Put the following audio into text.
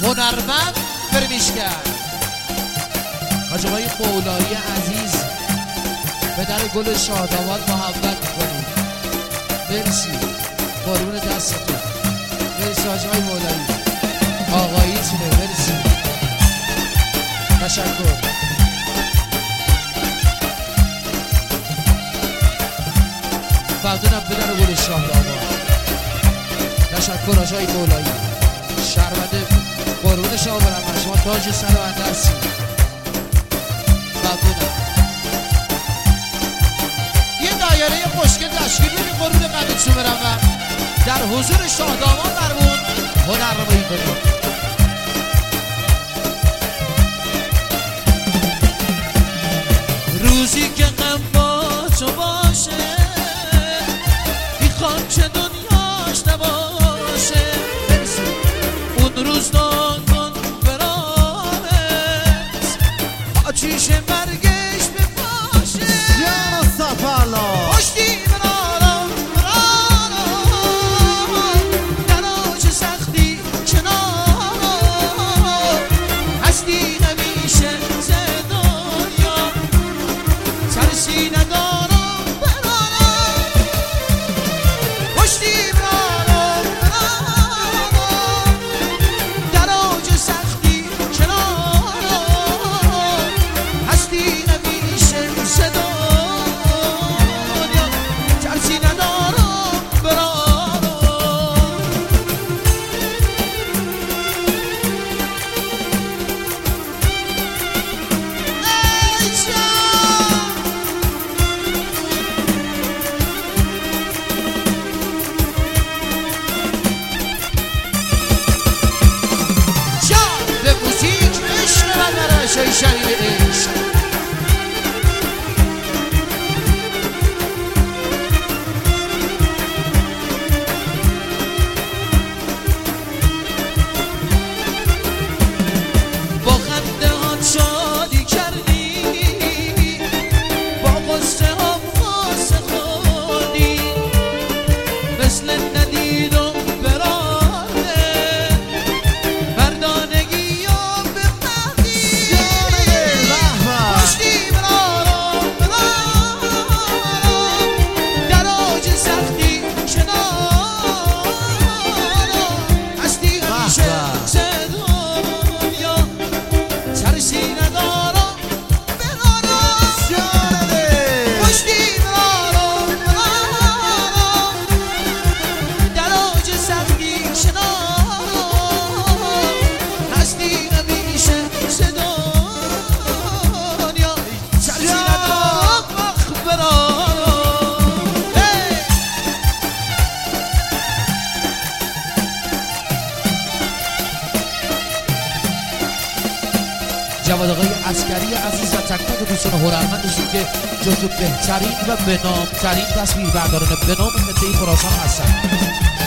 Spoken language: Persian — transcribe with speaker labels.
Speaker 1: هنرمند فرمیشگر حاج آقای مولایی عزیز پدر گل شادآباد محبت میکنیم. مرسی قربون دستتون. مرسی حاج آقای مولایی آقاییتونه. مرسی تشکر. ممنونم پدر گل شادآباد. تشکر حاج آقای مولایی شرمنده قربون شما برم. شما تاج سر و بنده هستی. ممنونم. یه دایره خوشگل تشکیل بدیم قربون قدرتون برم در حضور شادآباد درمون هنرنمایی کنیم.
Speaker 2: روزی که غم با تو باشه میخوام که دنیاش نباشه. اون روز ناگن برامت آتیش مرگش بپاشه.
Speaker 3: یا سفلا
Speaker 2: پشتی برارم در آج سختی کنار هستی همیشه ز دنیا ترسی ندارم برارم. پشتی برارم در آج سختی کنار هستی همیشه ز دنیا ترسی ندارم برارم. ای
Speaker 1: جان به موزیک عشق من در شیشنی عشق.
Speaker 2: با خنده ها شادی کردی با قصه ها قصه خوردی مثل ندیدم براده مردانگی ها بخندی. پشتی برارم در آج سختی کنار هستی همیشه ز دنیا ترسی ندارم برارم. پشتی برارم در آج سختی کنار هستی همیشه ز دنیا ترسی ندارم برارم.
Speaker 1: جواد آقای عسکری عزیز و تک تک دوستان هنرمندشون که جزو بهترین و بنامترین تصویربرداران به نام خطه خراسان هستند.